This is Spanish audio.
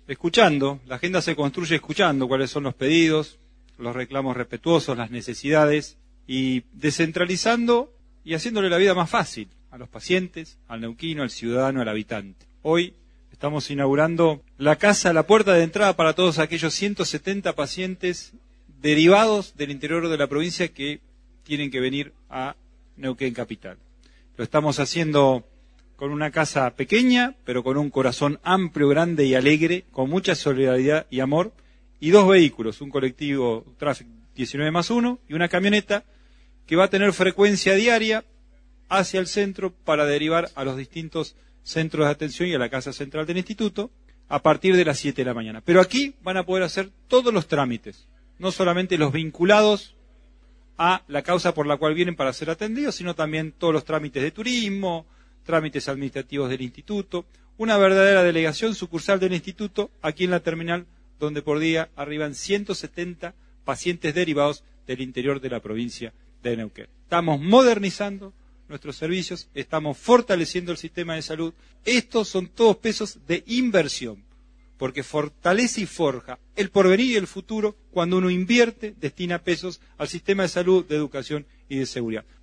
escuchando. La agenda se construye escuchando cuáles son los pedidos, los reclamos respetuosos, las necesidades, y descentralizando y haciéndole la vida más fácil a los pacientes, al neuquino, al ciudadano, al habitante. Hoy estamos inaugurando la casa, la puerta de entrada para todos aquellos 170 pacientes derivados del interior de la provincia que tienen que venir a Neuquén Capital. Lo estamos haciendo con una casa pequeña, pero con un corazón amplio, grande y alegre, con mucha solidaridad y amor, y 2 vehículos, un colectivo Traffic 19+1 y una camioneta que va a tener frecuencia diaria hacia el centro para derivar a los distintos centros de atención y a la casa central del instituto a partir de las 7 de la mañana. Pero aquí van a poder hacer todos los trámites, no solamente los vinculados a la causa por la cual vienen para ser atendidos, sino también todos los trámites de turismo, trámites administrativos del instituto, una verdadera delegación sucursal del instituto aquí en la terminal, donde por día arriban 170 pacientes derivados del interior de la provincia de Neuquén. Estamos modernizando nuestros servicios, estamos fortaleciendo el sistema de salud. Estos son todos pesos de inversión, porque fortalece y forja el porvenir y el futuro cuando uno invierte, destina pesos al sistema de salud, de educación y de seguridad.